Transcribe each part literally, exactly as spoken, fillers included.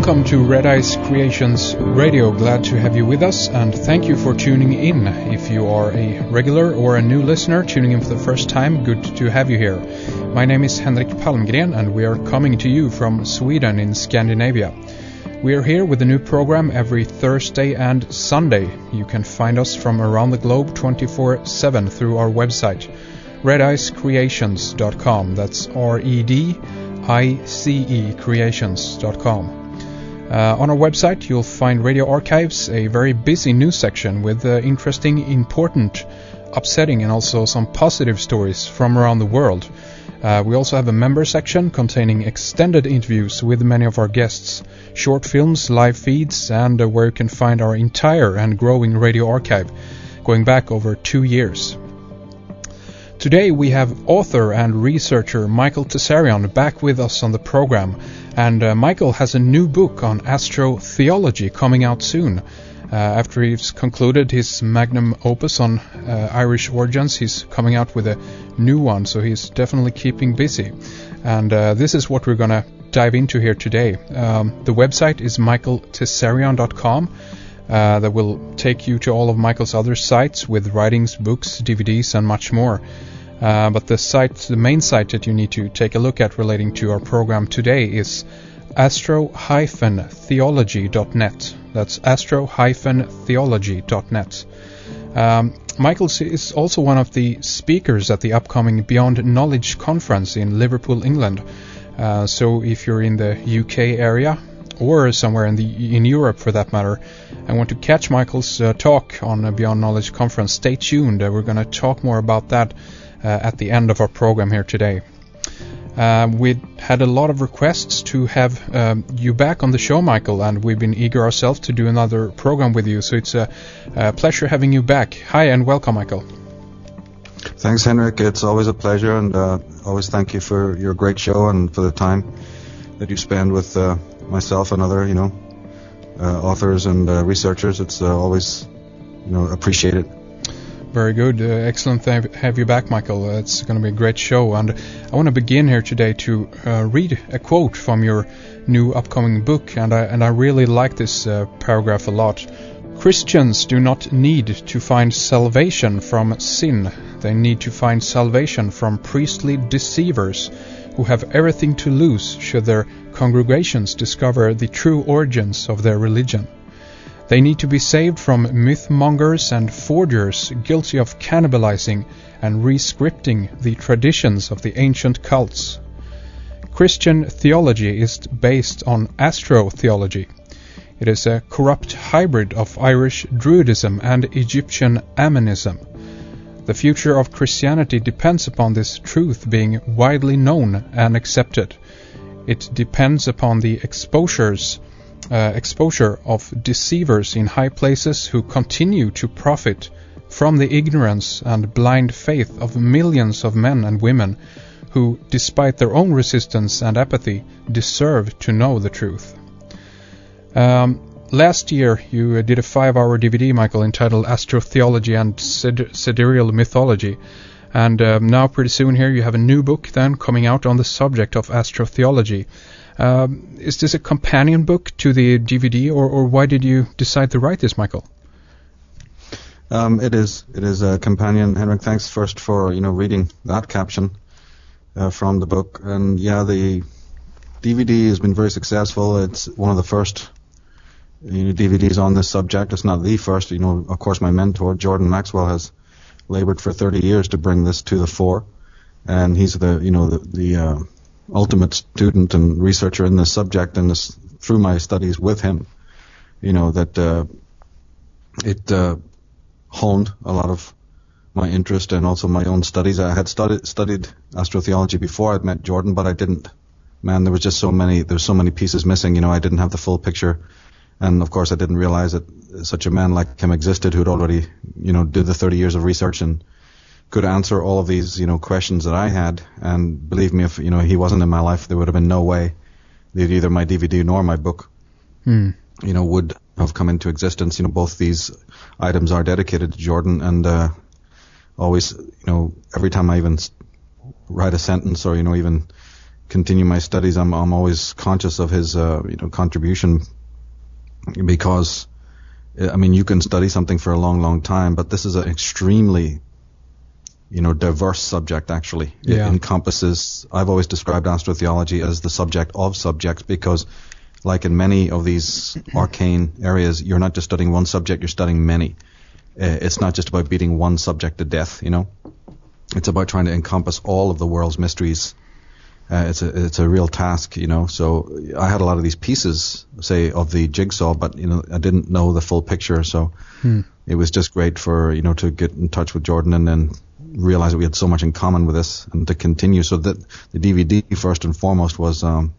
Welcome to Red Eyes Creations Radio. Glad to have you with us, and thank you for tuning in. If you are a regular or a new listener tuning in for the first time, good to have you here. My name is Henrik Palmgren, and we are coming to you from Sweden in Scandinavia. We are here with a new program every Thursday and Sunday. You can find us from around the globe twenty-four seven through our website, red eyes creations dot com. That's R E D I C E creations dot com. Uh, on our website, you'll find Radio Archives, a very busy news section with uh, interesting, important, upsetting, and also some positive stories from around the world. Uh, we also have a member section containing extended interviews with many of our guests, short films, live feeds, and uh, where you can find our entire and growing radio archive, going back over two years. Today we have author and researcher Michael Tessarion back with us on the program, and uh, Michael has a new book on astrotheology coming out soon. Uh, after he's concluded his magnum opus on uh, Irish origins, he's coming out with a new one, so he's definitely keeping busy. And uh, this is what we're going to dive into here today. Um, the website is michael tessarion dot com. Uh, that will take you to all of Michael's other sites with writings, books, D V Ds, and much more. Uh, but the site, the main site that you need to take a look at relating to our program today is astro dash theology dot net. That's astro dash theology dot net. Um, Michael is also one of the speakers at the upcoming Beyond Knowledge conference in Liverpool, England. Uh, so if you're in the U K area, or somewhere in the in Europe for that matter, and want to catch Michael's uh, talk on a Beyond Knowledge conference, stay tuned. Uh, we're going to talk more about that uh, at the end of our program here today. Uh, we had a lot of requests to have um, you back on the show, Michael, and we've been eager ourselves to do another program with you, so it's a, a pleasure having you back. Hi, and welcome, Michael. Thanks, Henrik. It's always a pleasure, and uh, always thank you for your great show and for the time that you spend with uh, myself and other, you know, uh, authors and uh, researchers. It's uh, always, you know, appreciated. Very good. Uh, excellent to have you back, Michael. Uh, it's going to be a great show. And I want to begin here today to uh, read a quote from your new upcoming book. And I, and I really like this uh, paragraph a lot. Christians do not need to find salvation from sin. They need to find salvation from priestly deceivers who have everything to lose should their congregations discover the true origins of their religion. They need to be saved from mythmongers and forgers guilty of cannibalizing and re-scripting the traditions of the ancient cults. Christian theology is based on astrotheology. It is a corrupt hybrid of Irish Druidism and Egyptian Amenism. The future of Christianity depends upon this truth being widely known and accepted. It depends upon the exposures Uh, exposure of deceivers in high places who continue to profit from the ignorance and blind faith of millions of men and women who, despite their own resistance and apathy, deserve to know the truth. Um, last year you did a five-hour D V D, Michael, entitled Astrotheology and Sid- Sidereal Mythology. And um, now pretty soon here you have a new book then coming out on the subject of astrotheology. Um, is this a companion book to the D V D, or, or why did you decide to write this, Michael? Um, it is. It is a companion. Henrik, thanks first for you know reading that caption uh, from the book. And yeah, the D V D has been very successful. It's one of the first you know, D V Ds on this subject. It's not the first. You know, of course, my mentor Jordan Maxwell has labored for thirty years to bring this to the fore, and he's the you know the, the uh, ultimate student and researcher in this subject, and this through my studies with him, you know, that uh, it uh, honed a lot of my interest and also my own studies. I had studied studied astrotheology before I'd met Jordan, but I didn't. Man, there was just so many. There's so many pieces missing. You know, I didn't have the full picture, and of course, I didn't realize that such a man like him existed, who'd already, you know, did the thirty years of research and could answer all of these, you know, questions that I had. And believe me, if, you know, he wasn't in my life, there would have been no way that either my D V D nor my book, hmm. you know, would have come into existence. You know, both these items are dedicated to Jordan, and uh, always, you know, every time I even write a sentence or, you know, even continue my studies, I'm I'm always conscious of his uh, you know contribution, because I mean you can study something for a long, long time, but this is an extremely you know diverse subject. Actually, yeah. It encompasses. I've always described astrotheology as the subject of subjects, because, like in many of these arcane areas, you're not just studying one subject; you're studying many. Uh, it's not just about beating one subject to death. You know, it's about trying to encompass all of the world's mysteries. Uh, it's a it's a real task, you know. So I had a lot of these pieces, say, of the jigsaw, but you know I didn't know the full picture. So hmm. it was just great for you know to get in touch with Jordan and then realize that we had so much in common with this, and to continue. So that the D V D first and foremost was um,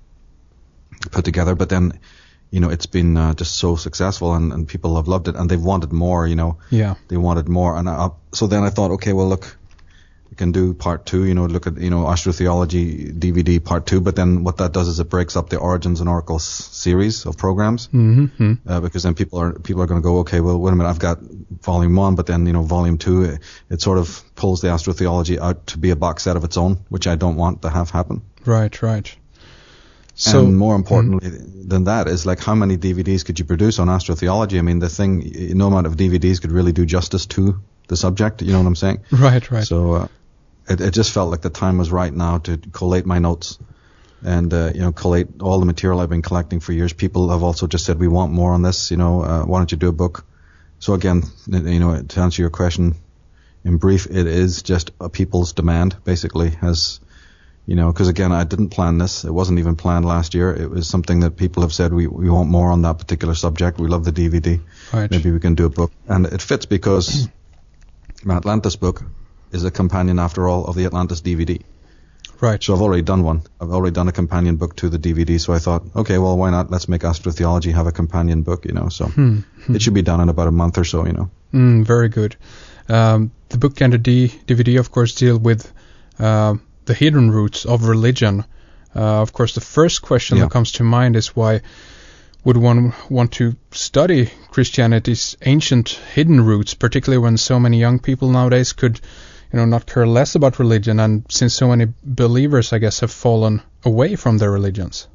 put together, but then you know it's been uh, just so successful, and, and people have loved it, and they've wanted more. You know, yeah, they wanted more, and I, so then I thought, okay, well look. Can do part two, you know, look at, you know, astrotheology D V D part two, but then what that does is it breaks up the Origins and Oracles series of programs, mm-hmm. uh, because then people are people are going to go, okay, well, wait a minute, I've got volume one, but then, you know, volume two, it, it sort of pulls the astrotheology out to be a box set of its own, which I don't want to have happen. Right, right. So, and more importantly mm-hmm. than that is, like, how many D V Ds could you produce on astrotheology? I mean, the thing, no amount of D V Ds could really do justice to the subject, you know what I'm saying? Right, right. So, uh, It, it just felt like the time was right now to collate my notes and, uh, you know, collate all the material I've been collecting for years. People have also just said, we want more on this, you know, uh, why don't you do a book? So again, you know, to answer your question in brief, it is just a people's demand, basically, as, you know, because again, I didn't plan this. It wasn't even planned last year. It was something that people have said, we, we want more on that particular subject. We love the D V D. Right. Maybe we can do a book. And it fits because my Atlantis book is a companion, after all, of the Atlantis D V D. Right. So I've already done one. I've already done a companion book to the D V D. So I thought, okay, well, why not? Let's make astrotheology have a companion book, you know. So hmm. it should be done in about a month or so, you know. Mm, very good. Um, the book and the D- DVD, of course, deal with uh, the hidden roots of religion. Uh, of course, the first question yeah. that comes to mind is why would one want to study Christianity's ancient hidden roots, particularly when so many young people nowadays could, you know, not care less about religion, and since so many believers, I guess, have fallen away from their religions.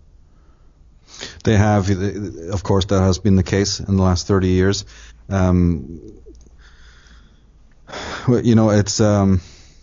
They have, of course, that has been the case in the last thirty years. Um, you know, it's, um,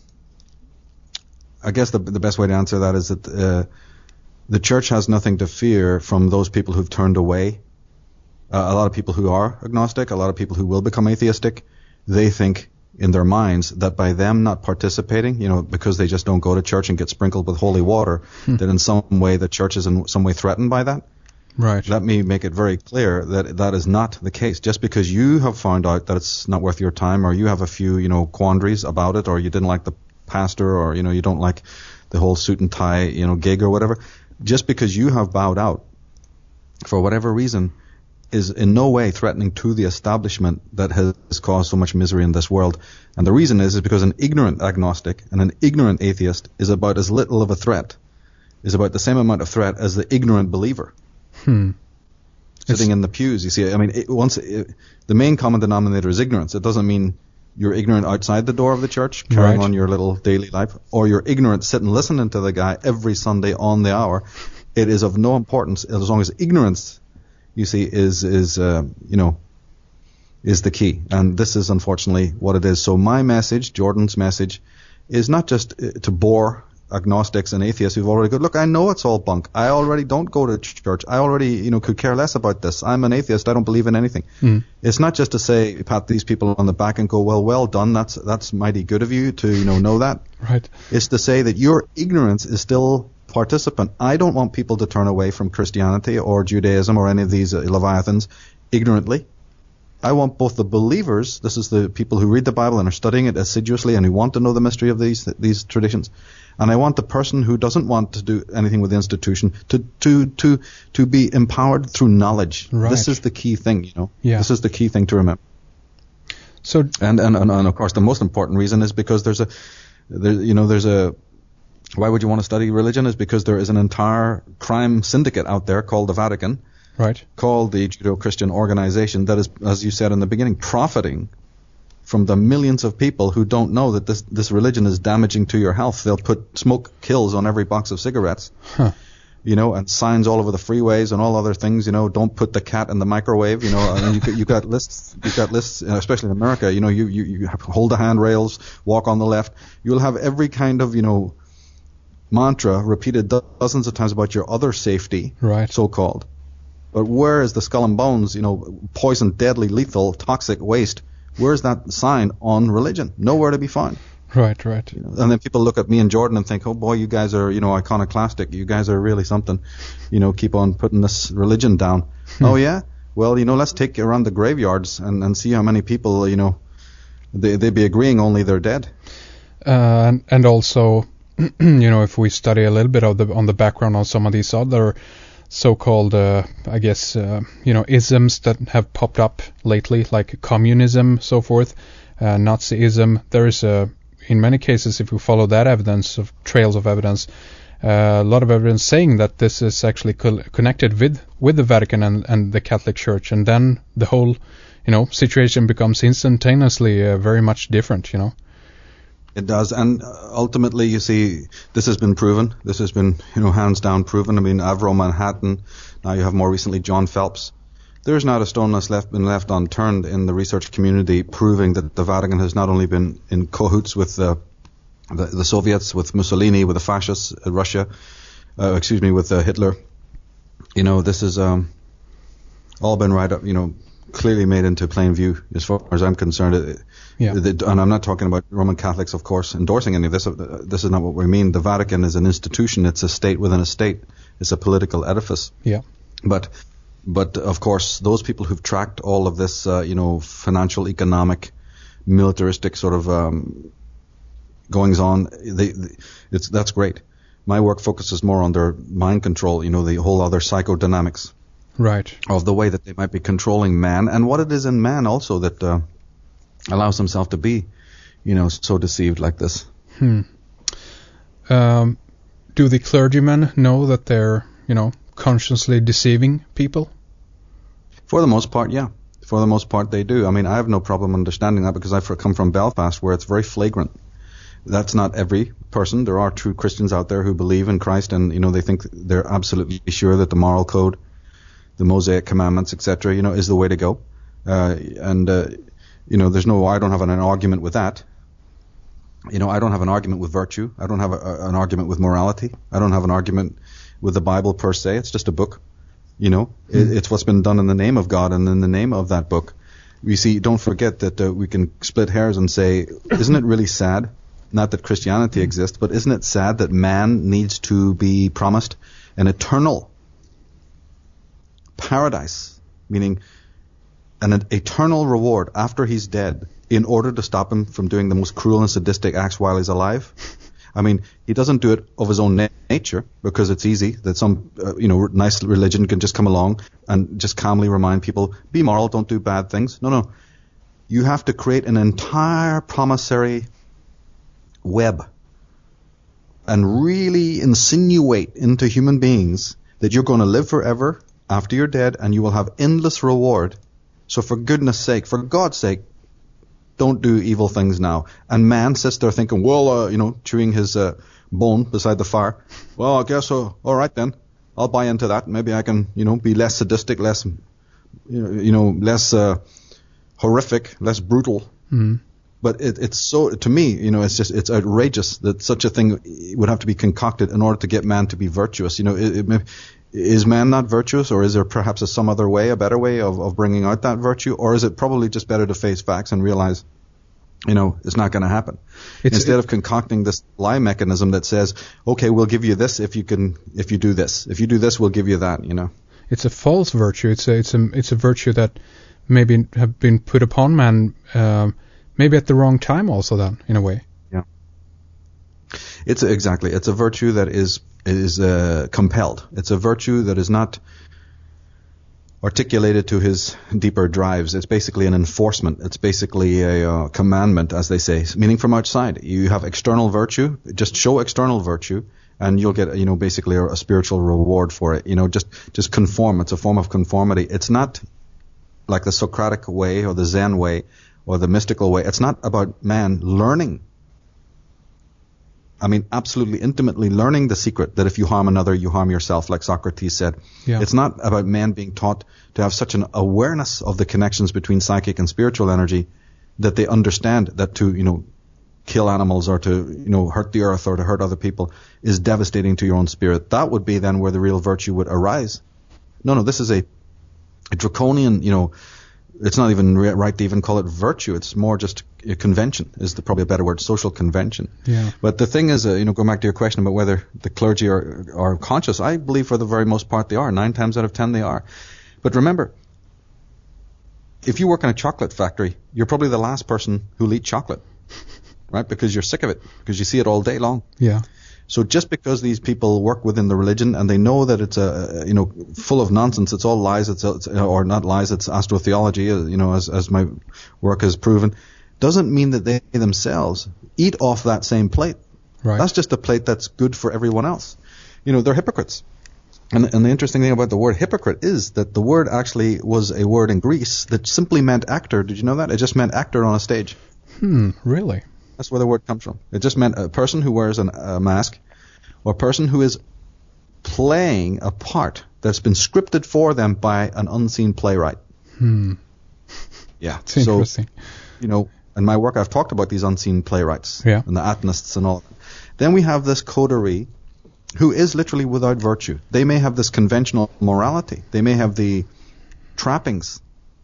I guess the the best way to answer that is that uh, the church has nothing to fear from those people who've turned away. Uh, a lot of people who are agnostic, a lot of people who will become atheistic, they think in their minds that by them not participating, you know, because they just don't go to church and get sprinkled with holy water, hmm. that in some way the church is in some way threatened by that. Right. Let me make it very clear that that is not the case. Just because you have found out that it's not worth your time, or you have a few, you know, quandaries about it, or you didn't like the pastor, or, you know, you don't like the whole suit and tie, you know, gig or whatever, just because you have bowed out for whatever reason is in no way threatening to the establishment that has caused so much misery in this world. And the reason is, is because an ignorant agnostic and an ignorant atheist is about as little of a threat, is about the same amount of threat as the ignorant believer. Hmm. Sitting it's in the pews, you see. I mean, it, once it, the main common denominator is ignorance. It doesn't mean you're ignorant outside the door of the church, carrying right. on your little daily life, or you're ignorant sitting listening to the guy every Sunday on the hour. It is of no importance as long as ignorance, you see, is is uh, you know, is the key. And this is unfortunately what it is. So my message, Jordan's message, is not just to bore agnostics and atheists who've already go, look, I know it's all bunk. I already don't go to church. I already, you know, could care less about this. I'm an atheist. I don't believe in anything. Mm. It's not just to say, pat these people on the back and go, well, well done. That's that's mighty good of you to, you know, know that. Right. It's to say that your ignorance is still participant. I don't want people to turn away from Christianity or Judaism or any of these uh, Leviathans ignorantly. I want both the believers, this is the people who read the Bible and are studying it assiduously and who want to know the mystery of these these traditions, and I want the person who doesn't want to do anything with the institution to to to to be empowered through knowledge. Right. This is the key thing, you know. Yeah. This is the key thing to remember. So and and and, and of course the most important reason is because there's a there, you know there's a why would you want to study religion is because there is an entire crime syndicate out there called the Vatican. Right. Called the Judeo-Christian organization that is, as you said in the beginning, profiting from the millions of people who don't know that this this religion is damaging to your health. They'll put smoke kills on every box of cigarettes. Huh. You know, and signs all over the freeways and all other things. You know, don't put the cat in the microwave. You know, and you you got lists. You got lists, especially in America. You know, you you you have hold the handrails, walk on the left. You'll have every kind of you know mantra repeated dozens of times about your other safety, right? So called. But where is the skull and bones? You know, poison, deadly, lethal, toxic waste. Where is that sign on religion? Nowhere to be found. Right, right. You know, and then people look at me and Jordan and think, oh boy, you guys are, you know, iconoclastic. You guys are really something. You know, keep on putting this religion down. Oh yeah? Well, you know, let's take around the graveyards and, and see how many people, you know, they, they'd be agreeing only they're dead. Uh, and, and also, you know, if we study a little bit of the, on the background on some of these other so-called, uh, I guess, uh, you know, isms that have popped up lately, like communism, so forth, uh, Nazism, there is a, in many cases, if we follow that evidence, of trails of evidence, uh, a lot of evidence saying that this is actually co- connected with, with the Vatican and, and the Catholic Church, and then the whole, you know, situation becomes instantaneously uh, very much different, you know. It does, and ultimately, you see, this has been proven. This has been, you know, hands down proven. I mean, Avro Manhattan, now you have more recently John Phelps. There's not a stone that's left been left unturned in the research community proving that the Vatican has not only been in cahoots with the the, the Soviets, with Mussolini, with the fascists, uh, Russia, uh, excuse me, with uh, Hitler. You know, this has um, all been right up, you know, clearly made into plain view as far as I'm concerned. It, yeah. The, and I'm not talking about Roman Catholics, of course, endorsing any of this. Uh, this is not what we mean. The Vatican is an institution. It's a state within a state. It's a political edifice. Yeah. But But, of course, those people who've tracked all of this, uh, you know, financial, economic, militaristic sort of um, goings-on, they, they, it's, that's great. My work focuses more on their mind control, you know, the whole other psychodynamics. Right. Of the way that they might be controlling man, and what it is in man also that uh, allows himself to be, you know, so deceived like this. Hmm. Um, do the clergymen know that they're, you know, consciously deceiving people? For the most part, yeah. For the most part, they do. I mean, I have no problem understanding that because I've come from Belfast where it's very flagrant. That's not every person. There are true Christians out there who believe in Christ and, you know, they think they're absolutely sure that the moral code, the Mosaic commandments, et cetera, you know, is the way to go. Uh, and, uh, you know, there's no, I don't have an, an argument with that. You know, I don't have an argument with virtue. I don't have a, a, an argument with morality. I don't have an argument with the Bible per se. It's just a book. You know, mm. it, it's what's been done in the name of God and in the name of that book. You see, don't forget that uh, we can split hairs and say, isn't it really sad? Not that Christianity exists, but isn't it sad that man needs to be promised an eternal paradise, meaning an, an eternal reward after he's dead in order to stop him from doing the most cruel and sadistic acts while he's alive? I mean, he doesn't do it of his own na- nature because it's easy that some, uh, you know, nice religion can just come along and just calmly remind people, be moral, don't do bad things. No, no. You have to create an entire promissory web and really insinuate into human beings that you're going to live forever after you're dead and you will have endless reward. So for goodness sake, for God's sake, don't do evil things now. And man sits there thinking, well, uh, you know, chewing his uh, bone beside the fire. Well, I guess, uh, all right then. I'll buy into that. Maybe I can, you know, be less sadistic, less, you know, you know less uh, horrific, less brutal. Mm. But it, it's so, to me, you know, it's just, it's outrageous that such a thing would have to be concocted in order to get man to be virtuous. You know, it, it, is man not virtuous, or is there perhaps a, some other way, a better way of, of bringing out that virtue? Or is it probably just better to face facts and realize, you know, it's not going to happen? It's, Instead it, of concocting this lie mechanism that says, okay, we'll give you this if you can, if you do this. If you do this, we'll give you that, you know. It's a false virtue. It's a, it's a, it's a virtue that maybe have been put upon man, um, maybe at the wrong time also then, in a way. Yeah. It's a, exactly. It's a virtue that is is uh, compelled. It's a virtue that is not articulated to his deeper drives. It's basically an enforcement. It's basically a uh, commandment, as they say, meaning from outside. You have external virtue. Just show external virtue, and you'll get, you know, basically a, a spiritual reward for it. You know, just just conform. It's a form of conformity. It's not like the Socratic way or the Zen way, or the mystical way. It's not about man learning. I mean, absolutely intimately learning the secret that if you harm another, you harm yourself, like Socrates said. Yeah. It's not about man being taught to have such an awareness of the connections between psychic and spiritual energy that they understand that to, you know, kill animals or to, you know, hurt the earth or to hurt other people is devastating to your own spirit. That would be then where the real virtue would arise. No, no, this is a, a draconian, you know, it's not even right to even call it virtue. It's more just a convention, is the, probably a better word, social convention. Yeah. But the thing is, uh, you know, going back to your question about whether the clergy are, are conscious, I believe for the very most part they are. Nine times out of ten they are. But remember, if you work in a chocolate factory, you're probably the last person who'll eat chocolate, right? Because you're sick of it, because you see it all day long. Yeah. So just because these people work within the religion and they know that it's a, you know, full of nonsense, it's all lies, it's, it's or not lies, it's astrotheology, you know, as as my work has proven, doesn't mean that they themselves eat off that same plate. Right. That's just a plate that's good for everyone else. You know, they're hypocrites. And, and the interesting thing about the word hypocrite is that the word actually was a word in Greece that simply meant actor. Did you know that? It just meant actor on a stage. Hmm, really? That's where the word comes from. It just meant a person who wears an, a mask, or a person who is playing a part that's been scripted for them by an unseen playwright. Hmm. Yeah. It's interesting. So, you know, in my work I've talked about these unseen playwrights, yeah, and the Atonists and all. Then we have this coterie who is literally without virtue. They may have this conventional morality. They may have the trappings,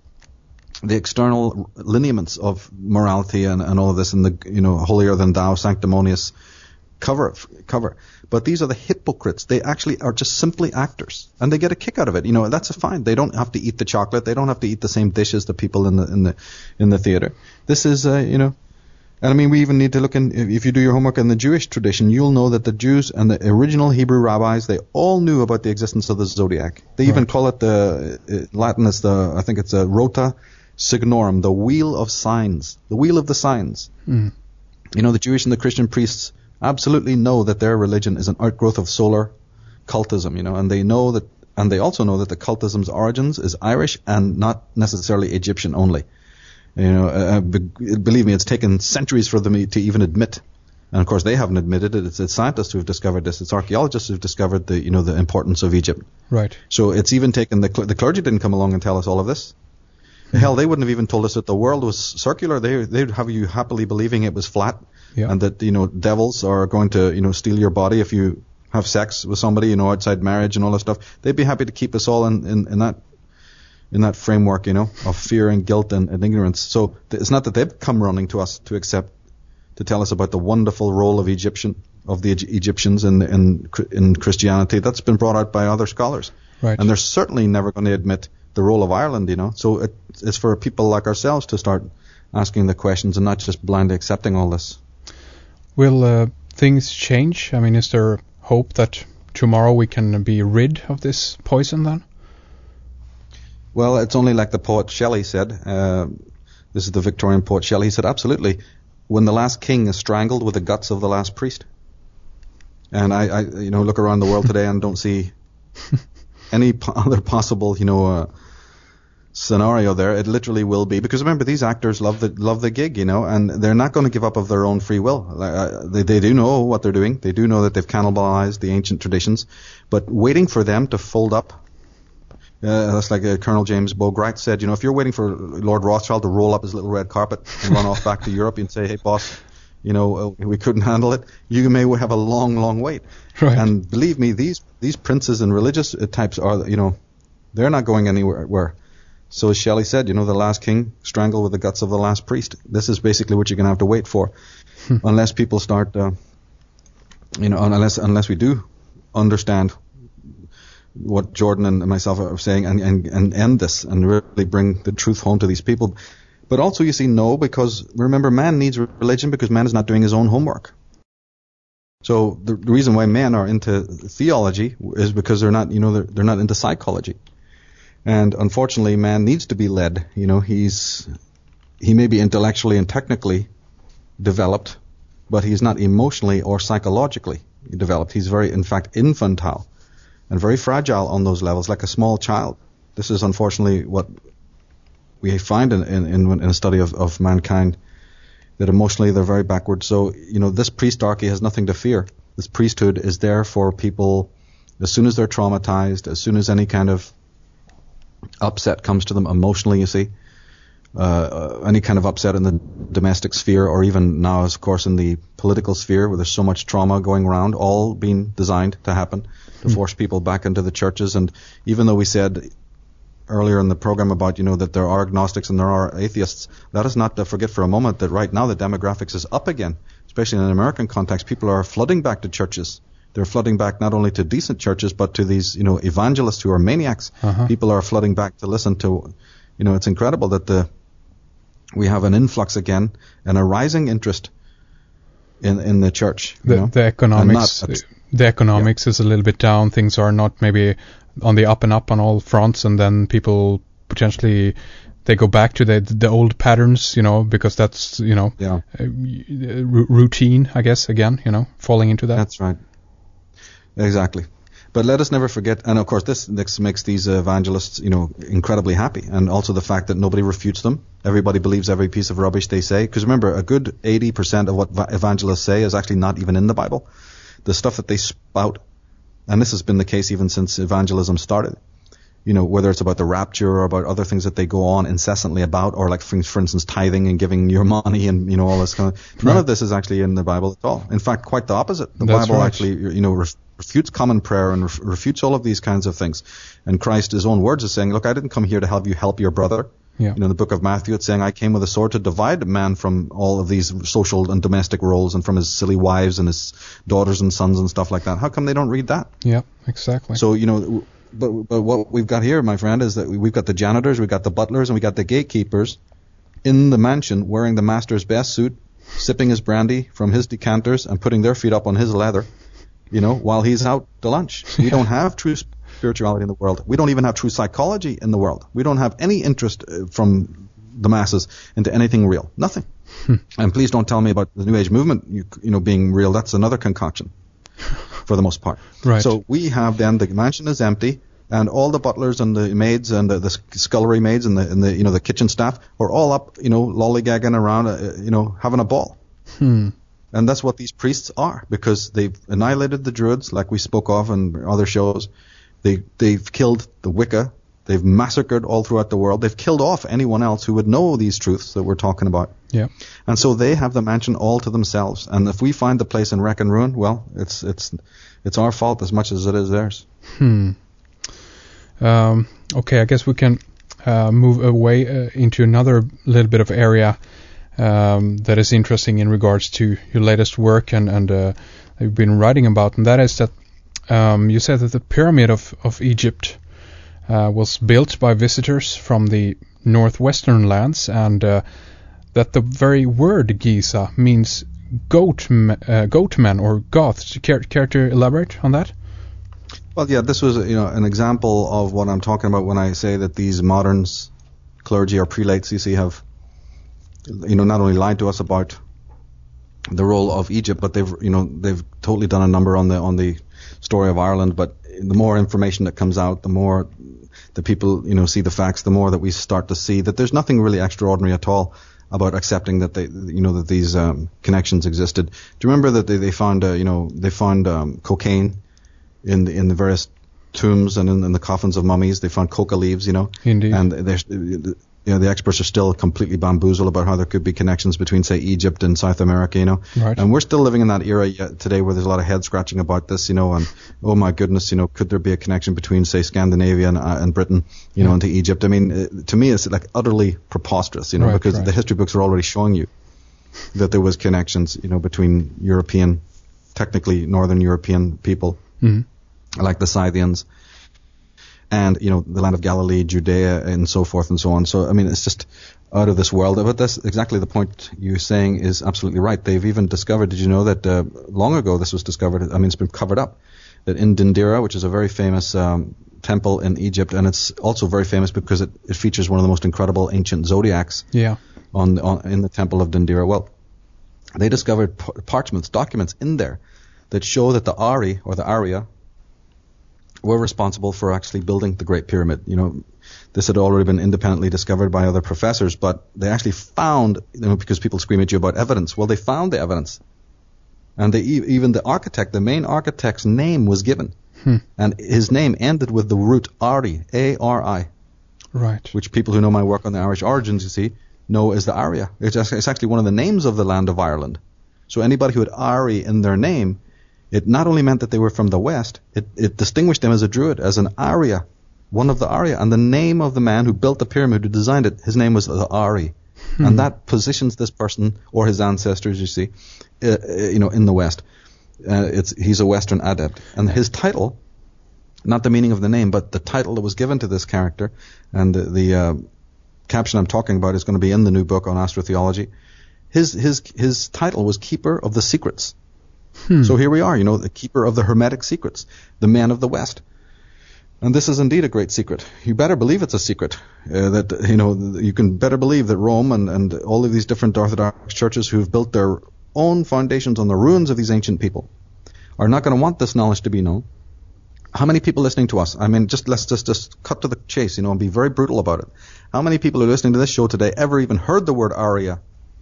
the external lineaments of morality and, and all of this, and the, you know, holier than thou, sanctimonious cover, cover. But these are the hypocrites. They actually are just simply actors, and they get a kick out of it. You know, that's fine. They don't have to eat the chocolate. They don't have to eat the same dishes the people in the in the in the theater. This is, uh, you know, and I mean, we even need to look in. If you do your homework in the Jewish tradition, you'll know that the Jews and the original Hebrew rabbis, they all knew about the existence of the zodiac. They even right. call it the uh, Latin is the I think it's a rota signorum, the wheel of signs, the wheel of the signs. Mm. You know, the Jewish and the Christian priests absolutely know that their religion is an outgrowth of solar cultism, you know, and they know that, and they also know that the cultism's origins is Irish and not necessarily Egyptian only. You know, uh, be- believe me, it's taken centuries for them to even admit, and of course they haven't admitted it. It's, it's scientists who have discovered this. It's archaeologists who've discovered the, you know, the importance of Egypt. Right. So it's even taken the cl- the clergy didn't come along and tell us all of this. Hell, they wouldn't have even told us that the world was circular. They they'd have you happily believing it was flat, yeah. and that, you know, devils are going to, you know, steal your body if you have sex with somebody, you know, outside marriage and all that stuff. They'd be happy to keep us all in, in, in that in that framework, you know, of fear and guilt and, and ignorance. So th- it's not that they've come running to us to accept, to tell us about the wonderful role of Egyptian of the e- Egyptians in, in in Christianity. That's been brought out by other scholars, right. And they're certainly never going to admit the role of Ireland, you know. So it, it's for people like ourselves to start asking the questions and not just blindly accepting all this. Will uh, things change? I mean, is there hope that tomorrow we can be rid of this poison then? Well, it's only like the poet Shelley said. Uh, this is the Victorian poet Shelley. He said, absolutely, when the last king is strangled with the guts of the last priest. And I, I you know, look around the world today and don't see any po- other possible, you know, uh, scenario there. It literally will be, because remember, these actors love the love the gig, you know, and they're not going to give up of their own free will. Uh, they they do know what they're doing. They do know that they've cannibalized the ancient traditions, but waiting for them to fold up. Uh, that's like uh, Colonel James Bogright said. You know, if you're waiting for Lord Rothschild to roll up his little red carpet and run off back to Europe and say, "Hey, boss, you know, uh, we couldn't handle it," you may have a long, long wait. Right. And believe me, these these princes and religious types are, you know, they're not going anywhere. Where, so as Shelley said, you know, the last king strangled with the guts of the last priest. This is basically what you're going to have to wait for, hmm. unless people start, uh, you know, unless unless we do understand what Jordan and myself are saying, and, and, and end this and really bring the truth home to these people. But also, you see, no, because remember, man needs religion because man is not doing his own homework. So the, the reason why men are into theology is because they're not, you know, they're, they're not into psychology. And unfortunately, man needs to be led. You know, he's he may be intellectually and technically developed, but he's not emotionally or psychologically developed. He's very, in fact, infantile and very fragile on those levels, like a small child. This is unfortunately what we find in in, in a study of, of mankind that emotionally they're very backward. So, you know, this priestarchy has nothing to fear. This priesthood is there for people as soon as they're traumatized, as soon as any kind of upset comes to them emotionally, you see, uh, any kind of upset in the domestic sphere, or even now, of course, in the political sphere where there's so much trauma going around, all being designed to happen, to mm. force people back into the churches. And even though we said earlier in the program about, you know, that there are agnostics and there are atheists, let us not forget for a moment that right now the demographics is up again, especially in an American context. People are flooding back to churches. They're flooding back not only to decent churches, but to these, you know, evangelists who are maniacs. Uh-huh. People are flooding back to listen to, you know, it's incredible that the we have an influx again and a rising interest in in the church. The, you know? the economics, not, the economics yeah. is a little bit down. Things are not maybe on the up and up on all fronts, and then people potentially they go back to the the old patterns, you know, because that's, you know, yeah. uh, r- routine, I guess, again, you know, falling into that. That's right. Exactly. But let us never forget, and of course this, this makes these evangelists, you know, incredibly happy, and also the fact that nobody refutes them. Everybody believes every piece of rubbish they say, because remember, a good eighty percent of what evangelists say is actually not even in the Bible. The stuff that they spout, and this has been the case even since evangelism started, you know, whether it's about the rapture or about other things that they go on incessantly about, or like, for, for instance, tithing and giving your money and, you know, all this kind of, none right. of this is actually in the Bible at all. In fact, quite the opposite. The That's Bible right. actually, you know, ref, refutes common prayer and ref, refutes all of these kinds of things. And Christ, his own words, is saying, look, I didn't come here to help you help your brother. Yeah. You know, in the book of Matthew, it's saying, I came with a sword to divide man from all of these social and domestic roles and from his silly wives and his daughters and sons and stuff like that. How come they don't read that? Yeah, exactly. So, you know, but, but what we've got here, my friend, is that we've got the janitors, we've got the butlers, and we got the gatekeepers in the mansion wearing the master's best suit, sipping his brandy from his decanters and putting their feet up on his leather, you know, while he's out to lunch. We don't have true spirituality in the world. We don't even have true psychology in the world. We don't have any interest uh, from the masses into anything real. Nothing. Hmm. And please don't tell me about the New Age movement, you, you know, being real. That's another concoction for the most part. Right. So we have then the mansion is empty, and all the butlers and the maids and the, the scullery maids and the, and the, you know, the kitchen staff are all up, you know, lollygagging around, uh, you know, having a ball. Hmm. And that's what these priests are, because they've annihilated the Druids, like we spoke of in other shows. They, they've killed the Wicca. They've massacred all throughout the world. They've killed off anyone else who would know these truths that we're talking about. Yeah. And so they have the mansion all to themselves. And if we find the place in wreck and ruin, well, it's it's it's our fault as much as it is theirs. Hmm. Um, okay, I guess we can uh, move away uh, into another little bit of area um, that is interesting in regards to your latest work and and uh, you've been writing about, and that is that um, you said that the pyramid of of Egypt uh, was built by visitors from the northwestern lands, and uh, that the very word Giza means goat uh, goatman or goth. Care, care to elaborate on that? Well, yeah, this was, you know, an example of what I'm talking about when I say that these moderns, clergy or prelates, you see, have, you know, not only lied to us about the role of Egypt, but they've, you know, they've totally done a number on the on the story of Ireland. But the more information that comes out, the more the people, you know, see the facts, the more that we start to see that there's nothing really extraordinary at all about accepting that they, you know, that these um, connections existed. Do you remember that they, they found, uh, you know, they found um, cocaine in the, in the various tombs and in, in the coffins of mummies? They found coca leaves, you know. Indeed. And there's, you know, the experts are still completely bamboozled about how there could be connections between, say, Egypt and South America, you know. Right. And we're still living in that era yet today where there's a lot of head scratching about this, you know, and oh my goodness, you know, could there be a connection between, say, Scandinavia and, uh, and Britain, you yeah. know, into Egypt? I mean, uh, to me, it's like utterly preposterous, you know, right, because right. the history books are already showing you that there was connections, you know, between European, technically Northern European people, mm-hmm. like the Scythians, and, you know, the land of Galilee, Judea, and so forth and so on. So, I mean, it's just out of this world. But that's exactly the point you're saying is absolutely right. They've even discovered, did you know that uh, long ago this was discovered, I mean, it's been covered up, that in Dendera, which is a very famous um, temple in Egypt, and it's also very famous because it, it features one of the most incredible ancient zodiacs yeah. on, on in the temple of Dendera. Well, they discovered par- parchments, documents in there that show that the Ari, or the Arya, were responsible for actually building the Great Pyramid. You know, this had already been independently discovered by other professors, but they actually found, you know, because people scream at you about evidence. Well, they found the evidence. And they, even the architect, the main architect's name was given. Hmm. And his name ended with the root Ari, A R I. Right. Which people who know my work on the Irish origins, you see, know as the Aria. It's, it's actually one of the names of the land of Ireland. So anybody who had Ari in their name, it not only meant that they were from the West, it, it distinguished them as a Druid, as an Arya, one of the Arya. And the name of the man who built the pyramid, who designed it, his name was the Ari. Hmm. And that positions this person, or his ancestors, you see, uh, you know, in the West. Uh, it's he's a Western adept. And his title, not the meaning of the name, but the title that was given to this character, and the, the uh, caption I'm talking about is going to be in the new book on astrotheology. His his his title was Keeper of the Secrets. Hmm. So here we are, you know, the Keeper of the Hermetic Secrets, the man of the West. And this is indeed a great secret. You better believe it's a secret. Uh, that, you know, you can better believe that Rome and, and all of these different Orthodox churches who've built their own foundations on the ruins of these ancient people are not going to want this knowledge to be known. How many people listening to us? I mean, just let's just, just cut to the chase, you know, and be very brutal about it. How many people who are listening to this show today ever even heard the word Arya?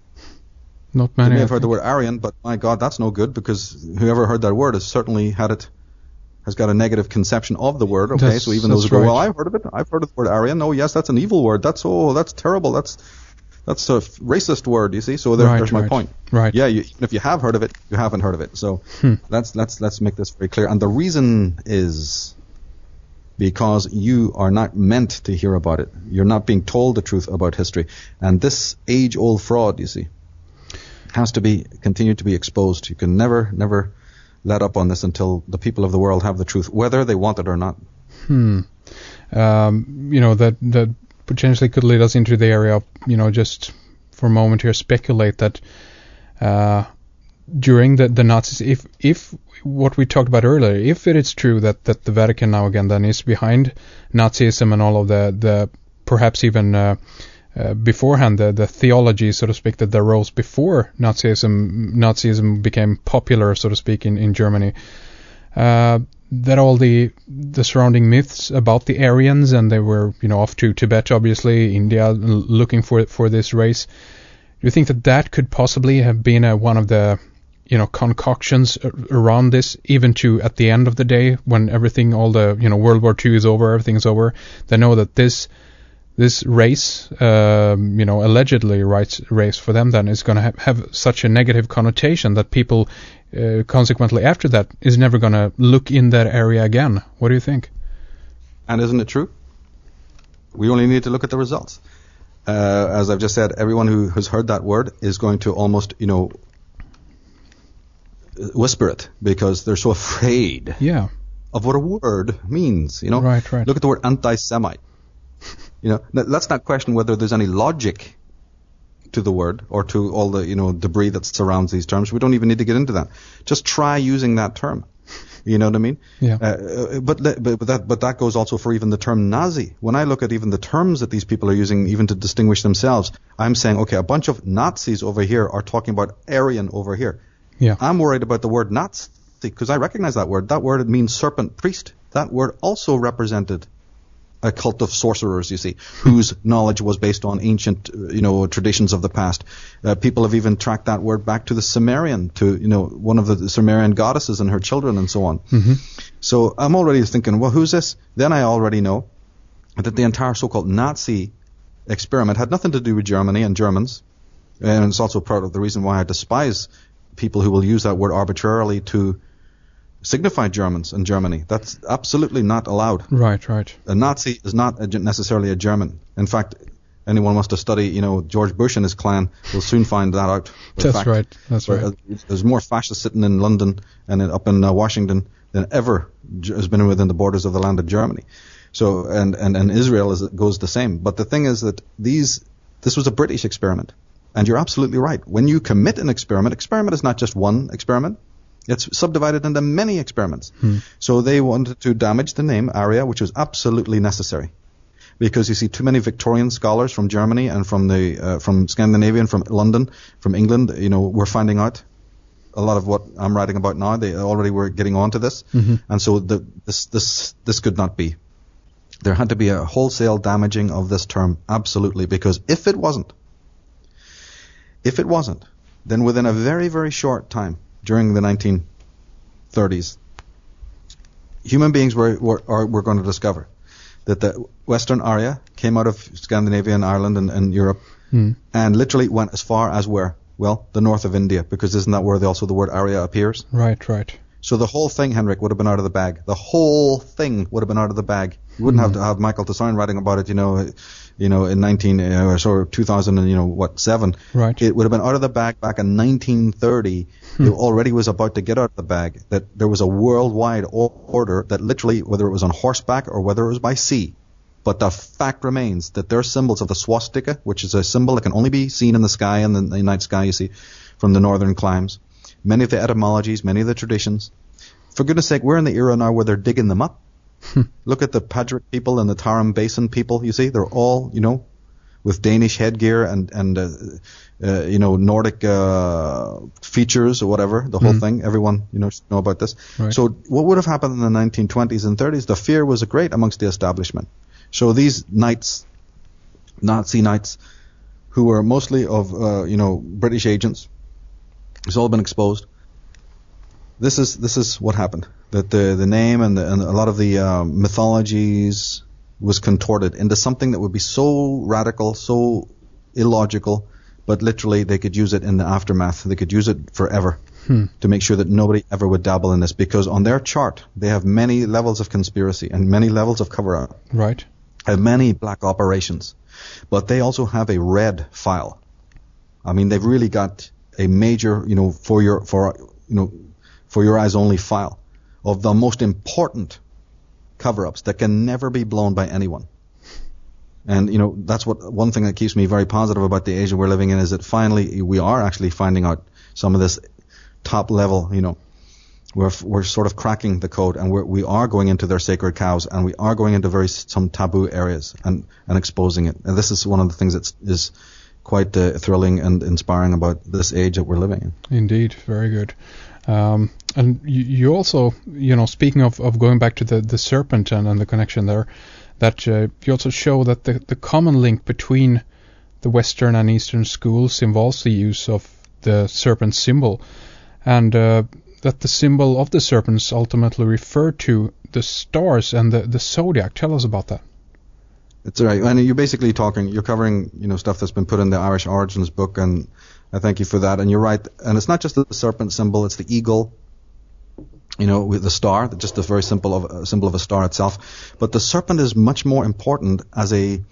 Not many. They may have heard the word Aryan, but my God, that's no good, because whoever heard that word has certainly had it, has got a negative conception of the word. Okay, that's, so even those who go, right. well, I've heard of it. I've heard of the word Aryan. No, yes, that's an evil word. That's oh, that's terrible. That's that's a racist word. You see, so there, right, there's right. my point. Right. Yeah, you, if you have heard of it, you haven't heard of it. So hmm. let's let's let's make this very clear. And the reason is because you are not meant to hear about it. You're not being told the truth about history. And this age-old fraud, you see, has to be continue to be exposed. You can never, never let up on this until the people of the world have the truth, whether they want it or not. Hmm. Um, you know, that that potentially could lead us into the area of, you know, just for a moment here, speculate that uh, during the, the Nazis, if if what we talked about earlier, if it is true that, that the Vatican now again then is behind Nazism and all of the, the perhaps even uh, uh, beforehand, the, the theology, so to speak, that arose before Nazism Nazism became popular, so to speak, in, in Germany, uh, that all the the surrounding myths about the Aryans, and they were, you know, off to Tibet, obviously, India, looking for for this race. Do you think that that could possibly have been a, one of the, you know, concoctions around this, even to at the end of the day, when everything, all the, you know, World War Two is over, everything's over, they know that this this race, um, you know, allegedly right race for them then is going to have, have such a negative connotation that people, uh, consequently after that, is never going to look in that area again. What do you think? And isn't it true? We only need to look at the results. Uh, as I've just said, everyone who has heard that word is going to almost, you know, whisper it, because they're so afraid yeah. of what a word means, you know. Right, right. Look at the word anti-Semite. You know, let's not question whether there's any logic to the word or to all the, you know, debris that surrounds these terms. We don't even need to get into that. Just try using that term. You know what I mean? Yeah. Uh, but, but but that but that goes also for even the term Nazi. When I look at even the terms that these people are using, even to distinguish themselves, I'm saying, okay, a bunch of Nazis over here are talking about Aryan over here. Yeah. I'm worried about the word Nazi because I recognize that word. That word, it means serpent priest. That word also represented a cult of sorcerers, you see, whose knowledge was based on ancient, you know, traditions of the past. Uh, people have even tracked that word back to the Sumerian, to, you know, one of the Sumerian goddesses and her children and so on. Mm-hmm. So I'm already thinking, well, who's this? Then I already know that the entire so-called Nazi experiment had nothing to do with Germany and Germans. And it's also part of the reason why I despise people who will use that word arbitrarily to signify Germans and Germany. That's absolutely not allowed. Right, right. A Nazi is not a, necessarily a German. In fact, anyone wants to study, you know, George Bush and his clan will soon find that out. That's fact. right. That's Where, right. Uh, there's more fascists sitting in London and in, up in uh, Washington than ever has been within the borders of the land of Germany. So, and, and, and Israel is, goes the same. But the thing is that these, this was a British experiment. And you're absolutely right. When you commit an experiment, experiment is not just one experiment. It's subdivided into many experiments. Hmm. So they wanted to damage the name Arya, which was absolutely necessary. Because you see too many Victorian scholars from Germany and from the uh, from Scandinavia and from London, from England, you know, were finding out a lot of what I'm writing about now. They already were getting onto this, mm-hmm. and so the, this this this could not be. There had to be a wholesale damaging of this term, absolutely, because if it wasn't, if it wasn't, then within a very very short time during the nineteen thirties, human beings were were, are, were going to discover that the Western Arya came out of Scandinavia and Ireland and, and Europe, mm. and literally went as far as where? Well, the north of India, because isn't that where the, also the word Arya appears? Right, right. So the whole thing, Henrik, would have been out of the bag. The whole thing would have been out of the bag. You wouldn't mm. have to have Michael Tesson writing about it, you know, you know, in nineteen uh, or sort of two thousand and you know what seven. Right. It would have been out of the bag back in nineteen thirty. Hmm. It already was about to get out of the bag. That there was a worldwide order that literally, whether it was on horseback or whether it was by sea. But the fact remains that their symbols of the swastika, which is a symbol that can only be seen in the sky, in the, the night sky, you see, from the northern climes. Many of the etymologies, many of the traditions. For goodness sake, we're in the era now where they're digging them up. Look at the Padraig people and the Tarim Basin people, you see. They're all, you know, with Danish headgear and, and uh, uh, you know, Nordic uh, features or whatever, the whole mm. thing. Everyone, you know, should know about this. Right. So what would have happened in the nineteen twenties and thirties? The fear was great amongst the establishment. So these knights, Nazi knights, who were mostly of, uh, you know, British agents, it's all been exposed. This is this is what happened. That the the name and, the, and a lot of the uh, mythologies was contorted into something that would be so radical, so illogical, but literally they could use it in the aftermath. They could use it forever hmm. to make sure that nobody ever would dabble in this. Because on their chart, they have many levels of conspiracy and many levels of cover-up. Right. Have many black operations. But they also have a red file. I mean, they've really got a major, you know, for your, for, you know, for your eyes only file of the most important cover-ups that can never be blown by anyone. And, you know, that's what, one thing that keeps me very positive about the age that we're living in is that finally we are actually finding out some of this top level, you know, we're, we're sort of cracking the code and we're, we are going into their sacred cows and we are going into very, some taboo areas and, and exposing it. And this is one of the things that is quite uh, thrilling and inspiring about this age that we're living in. Indeed, very good. Um, and you, you also, you know, speaking of, of going back to the, the serpent and, and the connection there, that uh, you also show that the, the common link between the Western and Eastern schools involves the use of the serpent symbol, and uh, that the symbol of the serpents ultimately refer to the stars and the, the zodiac. Tell us about that. It's right. And you're basically talking, you're covering, you know, stuff that's been put in the Irish Origins book, and I thank you for that. And you're right. And it's not just the serpent symbol, it's the eagle, you know, with the star, just a very simple of a symbol of a star itself. But the serpent is much more important as a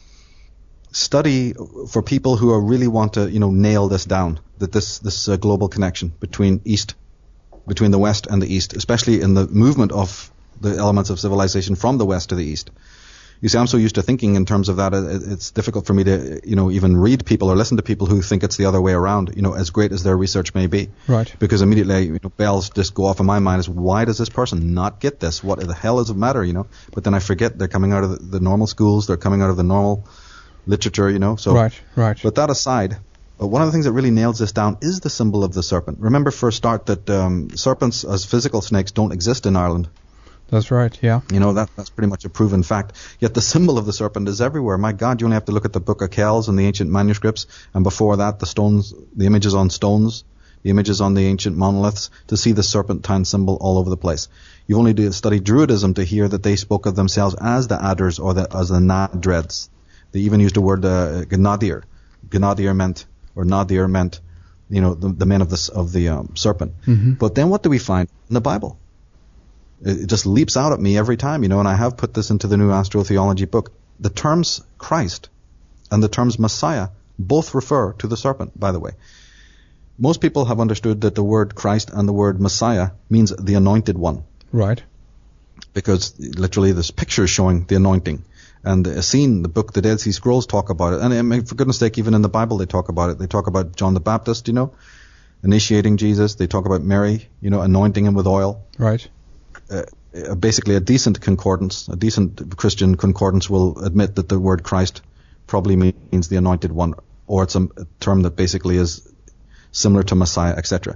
study for people who are really want to, you know, nail this down, that this, this uh, global connection between East, between the West and the East, especially in the movement of the elements of civilization from the West to the East. You see, I'm so used to thinking in terms of that, it's difficult for me to, you know, even read people or listen to people who think it's the other way around, you know, as great as their research may be. Right. Because immediately, you know, bells just go off in my mind as, why does this person not get this? What the hell does it matter, you know? But then I forget they're coming out of the, the normal schools, they're coming out of the normal literature, you know? So, right, right. But that aside, but one of the things that really nails this down is the symbol of the serpent. Remember, for a start, that um, serpents as physical snakes don't exist in Ireland. That's right, yeah. You know, that that's pretty much a proven fact. Yet the symbol of the serpent is everywhere. My God, you only have to look at the Book of Kells and the ancient manuscripts, and before that, the stones, the images on stones, the images on the ancient monoliths, to see the serpentine symbol all over the place. You only do study Druidism to hear that they spoke of themselves as the adders or the, as the Nadreds. They even used the word uh, Gnadir. Gnadir meant, or Nadir meant, you know, the, the men of the, of the um, serpent. Mm-hmm. But then what do we find in the Bible? It just leaps out at me every time, you know, and I have put this into the new astrotheology book. The terms Christ and the terms Messiah both refer to the serpent, by the way. Most people have understood that the word Christ and the word Messiah means the anointed one. Right. Because literally there's pictures showing the anointing. And a scene, the book, the Dead Sea Scrolls talk about it. And I mean, for goodness sake, even in the Bible they talk about it. They talk about John the Baptist, you know, initiating Jesus. They talk about Mary, you know, anointing him with oil. Right. Uh, basically a decent concordance, a decent Christian concordance will admit that the word Christ probably means the anointed one, or it's a, a term that basically is similar to Messiah, et cetera. But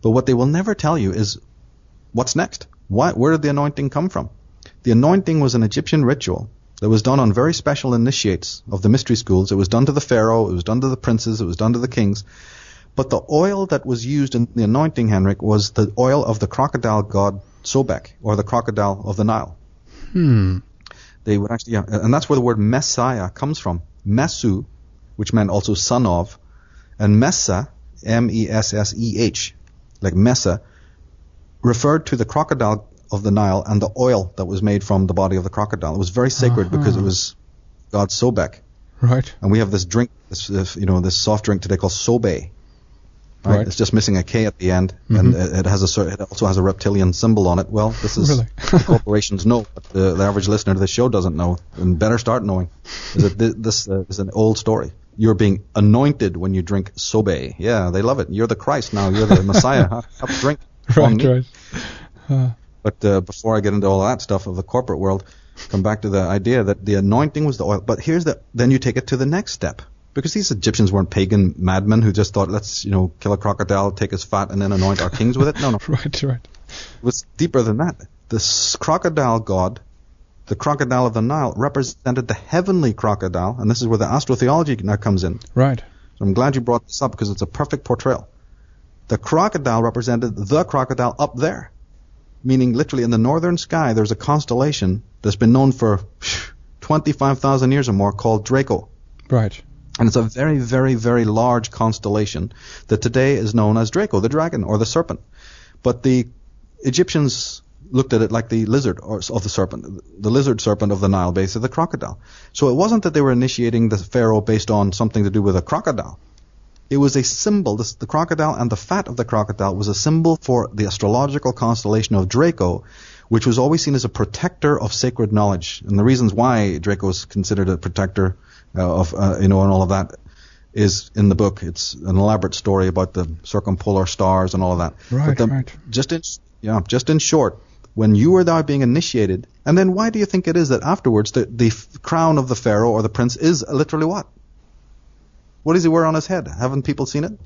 But what they will never tell you is what's next. Why, where did the anointing come from? The anointing was an Egyptian ritual that was done on very special initiates of the mystery schools. It was done to the pharaoh, it was done to the princes, it was done to the kings. But the oil that was used in the anointing, Henrik, was the oil of the crocodile god Sobek, or the crocodile of the Nile. Hmm. They would actually, yeah, and that's where the word Messiah comes from. Mesu, which meant also son of, and Messa, M E S S E H, like Messa, referred to the crocodile of the Nile and the oil that was made from the body of the crocodile. It was very sacred uh-huh. because it was God Sobek. Right. And we have this drink, this, this you know, this soft drink today called Sobe. Right? Right. It's just missing a K at the end, mm-hmm. and it has a it also has a reptilian symbol on it. Well, this is really? The corporations know, but the, the average listener to the show doesn't know, and better start knowing. Is that this, this uh, is an old story. You're being anointed when you drink Sobe. Yeah, they love it. You're the Christ now. You're the Messiah. Have a drink. Right, right. Uh. But uh, before I get into all that stuff of the corporate world, come back to the idea that the anointing was the oil. But here's the then you take it to the next step. Because these Egyptians weren't pagan madmen who just thought, let's, you know, kill a crocodile, take his fat, and then anoint our kings with it. No, no. Right, right. It was deeper than that. This crocodile god, the crocodile of the Nile, represented the heavenly crocodile, and this is where the astrotheology now comes in. Right. So I'm glad you brought this up because it's a perfect portrayal. The crocodile represented the crocodile up there, meaning literally in the northern sky there's a constellation that's been known for twenty-five thousand years or more called Draco. Right. And it's a very, very, very large constellation that today is known as Draco, the dragon, or the serpent. But the Egyptians looked at it like the lizard or, of the serpent, the lizard serpent of the Nile, basically the crocodile. So it wasn't that they were initiating the pharaoh based on something to do with a crocodile. It was a symbol. This, the crocodile and the fat of the crocodile was a symbol for the astrological constellation of Draco, which was always seen as a protector of sacred knowledge. And the reasons why Draco is considered a protector Uh, of uh, you know, and all of that is in the book. It's an elaborate story about the circumpolar stars and all of that. Right, the, right. Just in, yeah, just in short, when you were there being initiated, and then why do you think it is that afterwards the, the f- crown of the pharaoh or the prince is literally what? What does he wear on his head? Haven't people seen it?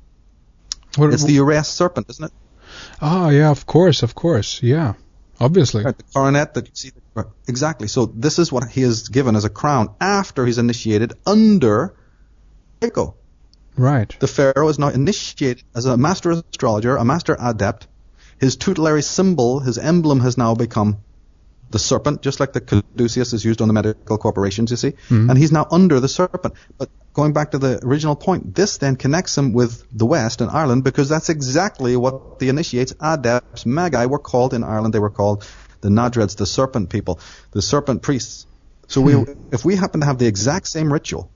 What, it's the Uraeus serpent, isn't it? Ah, yeah, of course, of course, yeah, obviously. Right, the coronet that you see. Exactly. So this is what he is given as a crown after he's initiated under Draco. Right. The pharaoh is now initiated as a master astrologer, a master adept. His tutelary symbol, his emblem has now become the serpent, just like the caduceus is used on the medical corporations, you see. Mm-hmm. And he's now under the serpent. But going back to the original point, this then connects him with the West and Ireland because that's exactly what the initiates, adepts, magi were called in Ireland. They were called the Nadreds, the serpent people, the serpent priests. So we, hmm. if we happen to have the exact same ritual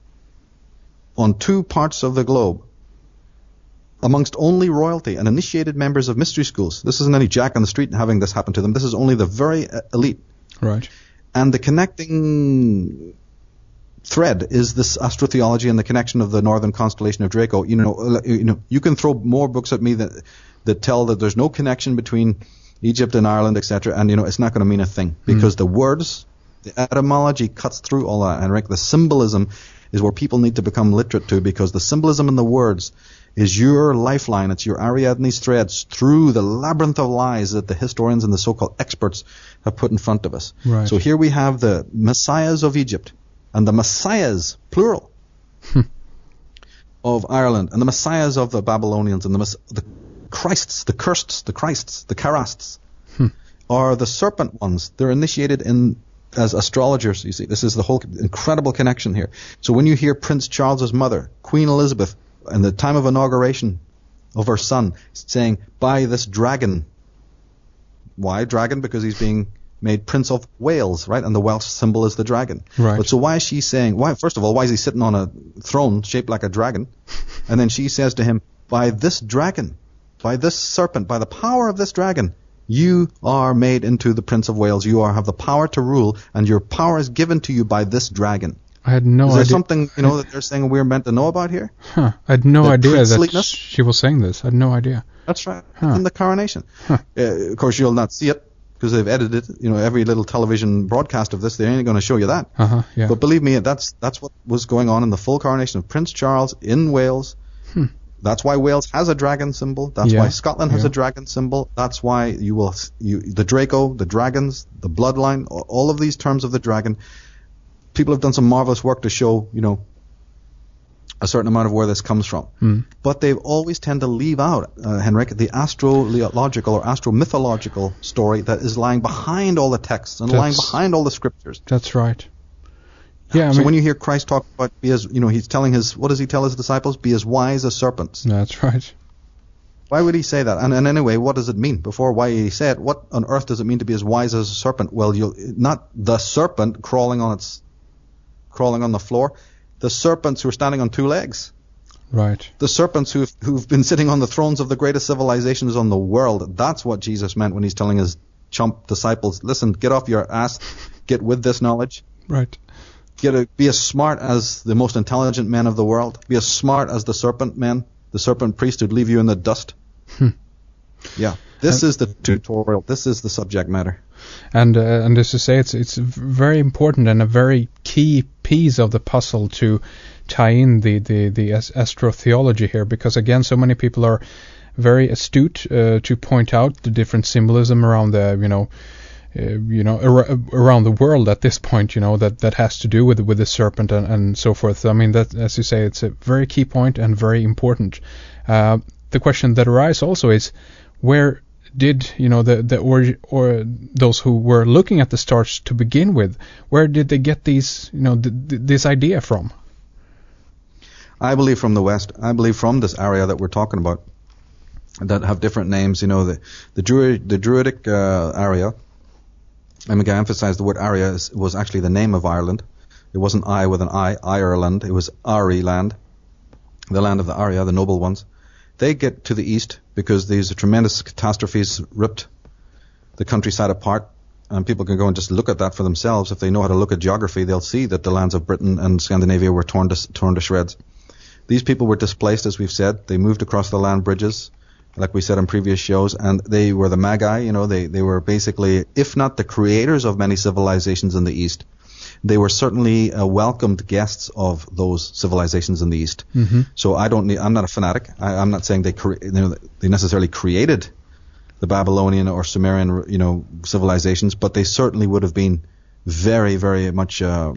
on two parts of the globe, amongst only royalty and initiated members of mystery schools, this isn't any jack on the street having this happen to them. This is only the very elite. Right. And the connecting thread is this astrotheology and the connection of the northern constellation of Draco. You know, you know, you can throw more books at me that that tell that there's no connection between Egypt and Ireland, et cetera, and you know it's not going to mean a thing because mm. the words, the etymology cuts through all that, and Rick, the symbolism is where people need to become literate to because the symbolism in the words is your lifeline. It's your Ariadne's threads through the labyrinth of lies that the historians and the so-called experts have put in front of us. Right. So here we have the messiahs of Egypt and the messiahs, plural, of Ireland and the messiahs of the Babylonians and the, the Christs, the Kirsts, the Christs, the Karasts hmm. are the serpent ones. They're initiated in as astrologers, you see. This is the whole incredible connection here. So when you hear Prince Charles's mother, Queen Elizabeth, in the time of inauguration of her son, saying, by this dragon. Why dragon? Because he's being made Prince of Wales, right? And the Welsh symbol is the dragon. Right. But so why is she saying, why? First of all, why is he sitting on a throne shaped like a dragon? And then she says to him, by this dragon, by this serpent, by the power of this dragon, you are made into the Prince of Wales. You are have the power to rule, and your power is given to you by this dragon. I had no idea. Is there something, you know, that they're saying we're meant to know about here? Huh. I had no the idea that she was saying this. I had no idea. That's right. Huh. In the coronation. Huh. Uh, of course, you'll not see it because they've edited, you know, every little television broadcast of this. They ain't going to show you that. Uh-huh, yeah. But believe me, that's that's what was going on in the full coronation of Prince Charles in Wales. Hmm. That's why Wales has a dragon symbol. That's Yeah. why Scotland has Yeah. a dragon symbol. That's why you will, you, the Draco, the dragons, the bloodline, all of these terms of the dragon. People have done some marvelous work to show, you know, a certain amount of where this comes from. Mm. But they always tend to leave out, uh, Henrik, the astrological or astro-mythological story that is lying behind all the texts and That's- lying behind all the scriptures. That's right. Yeah, I so mean, when you hear Christ talk about, be as, you know, he's telling his, what does he tell his disciples? Be as wise as serpents. that's right. Why would he say that? And, and anyway, what does it mean? Before why he say it, what on earth does it mean to be as wise as a serpent? Well, you'll, not the serpent crawling on its, crawling on the floor. The serpents who are standing on two legs. Right. The serpents who've, who've been sitting on the thrones of the greatest civilizations on the world. That's what Jesus meant when he's telling his chump disciples, listen, get off your ass, get with this knowledge. Right. Get a, be as smart as the most intelligent men of the world. Be as smart as the serpent men, the serpent priest who'd leave you in the dust. Hmm. Yeah. This is the tutorial. This is the subject matter. And uh, and as you say, it's it's very important and a very key piece of the puzzle to tie in the the the as- astrotheology here, because again, so many people are very astute uh, to point out the different symbolism around the you know uh, you know ar- around the world at this point, you know that that has to do with with the serpent and, and so forth. I mean, that, as you say, it's a very key point and very important. Uh, the question that arises also is, where did you know the the or or those who were looking at the stars to begin with, where did they get these you know th- th- this idea from? I believe from the West. I believe from this area that we're talking about, that have different names. You know, the the, Druid, the Druidic uh, area. I'm going to emphasize the word area is, was actually the name of Ireland. It wasn't I with an I, Ireland. It was Ari land, the land of the Arya, the noble ones. They get to the east because these tremendous catastrophes ripped the countryside apart, and people can go and just look at that for themselves. If they know how to look at geography, they'll see that the lands of Britain and Scandinavia were torn to, torn to shreds. These people were displaced, as we've said. They moved across the land bridges, like we said in previous shows, and they were the Magi. You know, they, they were basically, if not the creators of many civilizations in the east, they were certainly uh, welcomed guests of those civilizations in the East. Mm-hmm. So I don't need, I'm not a fanatic. I, I'm not saying they cre- you know, they necessarily created the Babylonian or Sumerian, you know, civilizations, but they certainly would have been very, very much uh,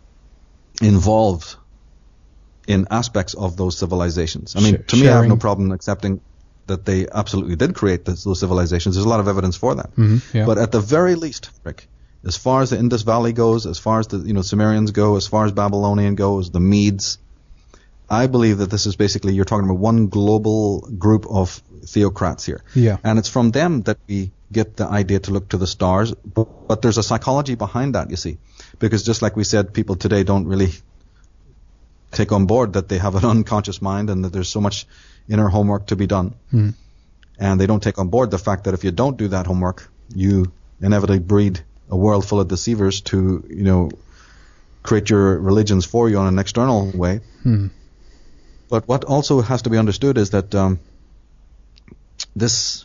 involved in aspects of those civilizations. I mean, Sh- to me, I have no sharing. problem accepting that they absolutely did create this, those civilizations. There's a lot of evidence for that. Mm-hmm. Yeah. But at the very least, Rick, as far as the Indus Valley goes, as far as the you know Sumerians go, as far as Babylonian goes, the Medes, I believe that this is basically, you're talking about one global group of theocrats here. Yeah. And it's from them that we get the idea to look to the stars. But, but there's a psychology behind that, you see. Because just like we said, people today don't really take on board that they have an unconscious mind and that there's so much inner homework to be done. Mm. And they don't take on board the fact that if you don't do that homework, you inevitably breed a world full of deceivers to, you know, create your religions for you on an external way. Mm. But what also has to be understood is that um, this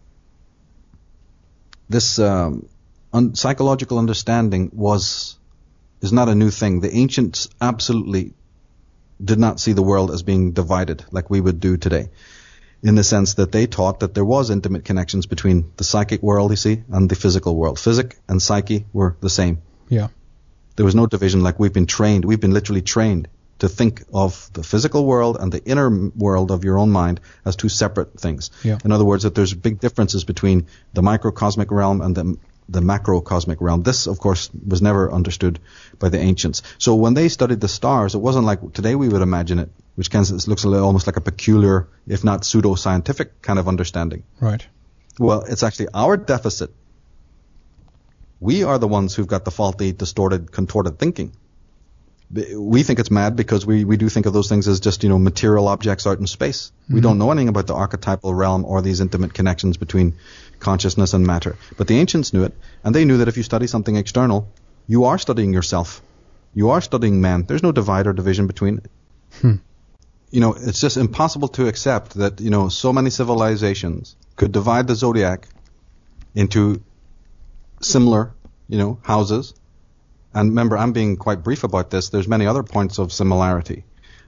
this um, un- psychological understanding was is not a new thing. The ancients absolutely did not see the world as being divided like we would do today, in the sense that they taught that there was intimate connections between the psychic world, you see, and the physical world. Physic and psyche were the same. Yeah. There was no division like we've been trained. We've been literally trained to think of the physical world and the inner world of your own mind as two separate things. Yeah. In other words, that there's big differences between the microcosmic realm and the the macrocosmic realm. This, of course, was never understood by the ancients. So when they studied the stars, it wasn't like today we would imagine it, which kind of looks a little, almost like a peculiar, if not pseudo-scientific kind of understanding. Right. Well, it's actually our deficit. We are the ones who've got the faulty, distorted, contorted thinking. We think it's mad because we, we do think of those things as just, you know, material objects out in space. Mm-hmm. We don't know anything about the archetypal realm or these intimate connections between consciousness and matter. But the ancients knew it, and they knew that if you study something external, you are studying yourself. You are studying man. There's no divide or division between it. Hmm. You know, it's just impossible to accept that, you know, so many civilizations could divide the zodiac into similar, you know, houses. And remember, I'm being quite brief about this. There's many other points of similarity.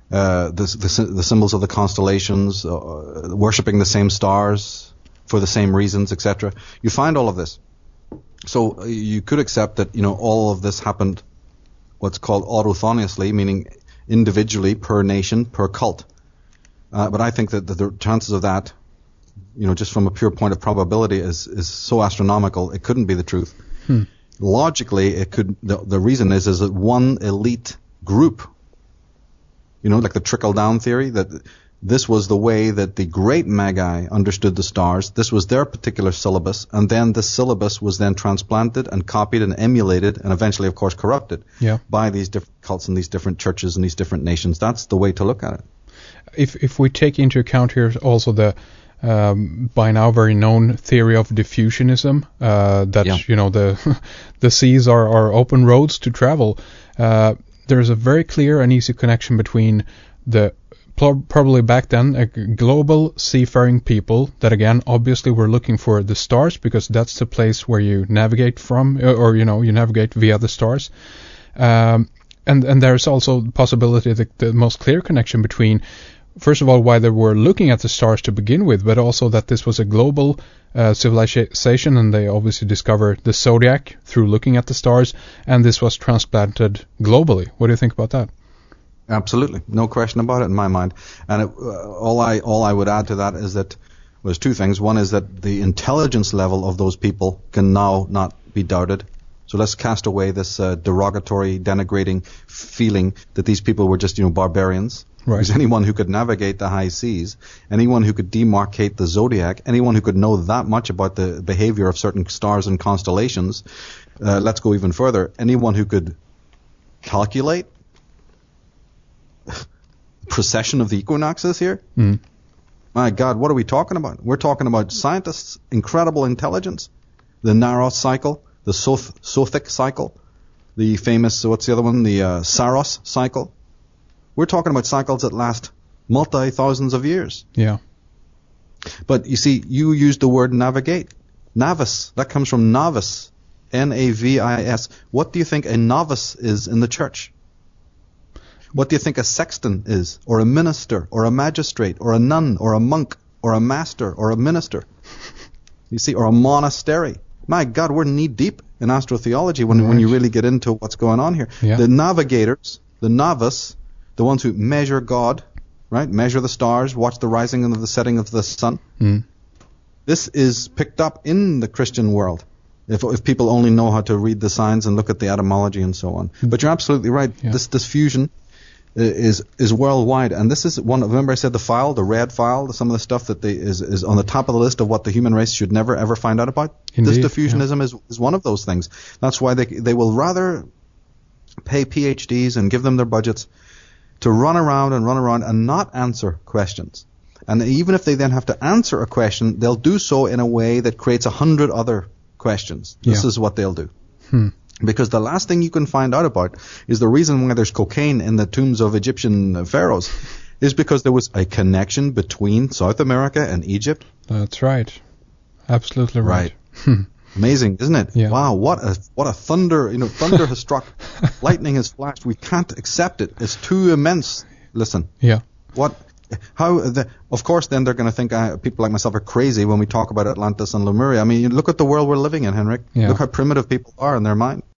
uh, the, the the symbols of the constellations, uh, worshipping the same stars for the same reasons, et cetera. You find all of this. So uh, you could accept that, you know, all of this happened what's called autochthonously, meaning individually per nation, per cult. Uh, but I think that the, the chances of that, you know, just from a pure point of probability, is is so astronomical, it couldn't be the truth. Hmm. Logically, it could. The, the reason is is that one elite group, you know, like the trickle-down theory, that this was the way that the great Magi understood the stars. This was their particular syllabus, and then this syllabus was then transplanted and copied and emulated, and eventually, of course, corrupted yeah. by these different cults and these different churches and these different nations. That's the way to look at it. If if we take into account here also the um, by now very known theory of diffusionism, uh, that yeah. you know the the seas are, are open roads to travel, uh, there's a very clear and easy connection between the probably back then a global seafaring people that again obviously were looking for the stars because that's the place where you navigate from, or you know you navigate via the stars, um, and and there's also the possibility that the most clear connection between, first of all, why they were looking at the stars to begin with, but also that this was a global uh, civilization, and they obviously discovered the zodiac through looking at the stars, and this was transplanted globally. What do you think about that? Absolutely, no question about it in my mind. And it, uh, all I all I would add to that is that there's two things. One is that the intelligence level of those people can now not be doubted. So let's cast away this uh, derogatory, denigrating feeling that these people were just, you know, barbarians. Right. Because anyone who could navigate the high seas, anyone who could demarcate the zodiac, anyone who could know that much about the behavior of certain stars and constellations, uh, let's go even further, anyone who could calculate precession of the equinoxes here, mm. my God, what are we talking about? We're talking about scientists' incredible intelligence, the Naros cycle, the Soth- Sothic cycle, the famous, what's the other one, the uh, Saros cycle. We're talking about cycles that last multi-thousands of years. Yeah. But you see, you used the word navigate. Navis, that comes from novice, N A V I S. What do you think a novice is in the church? What do you think a sexton is, or a minister, or a magistrate, or a nun, or a monk, or a master, or a minister? You see, or a monastery. My God, we're knee-deep in astrotheology when, right. when you really get into what's going on here. Yeah. The navigators, the novice, the ones who measure God, right? Measure the stars, watch the rising and the setting of the sun. Mm. This is picked up in the Christian world, if if people only know how to read the signs and look at the etymology and so on. But you're absolutely right. Yeah. This this fusion is is worldwide, and this is one. Remember, I said the file, the red file, some of the stuff that they is is on the top of the list of what the human race should never ever find out about. Indeed, this diffusionism yeah. is is one of those things. That's why they they will rather pay P H Ds and give them their budgets to run around and run around and not answer questions. And even if they then have to answer a question, they'll do so in a way that creates a hundred other questions. This yeah. is what they'll do. Hmm. Because the last thing you can find out about is the reason why there's cocaine in the tombs of Egyptian pharaohs is because there was a connection between South America and Egypt. That's right. Absolutely right. Right. Amazing, isn't it? Yeah. Wow, what a what a thunder, you know, thunder has struck, lightning has flashed. We can't accept it. It's too immense. Listen. Yeah. What How? The, of course, then they're going to think uh, people like myself are crazy when we talk about Atlantis and Lemuria. I mean, look at the world we're living in, Henrik. Yeah. Look how primitive people are in their mind.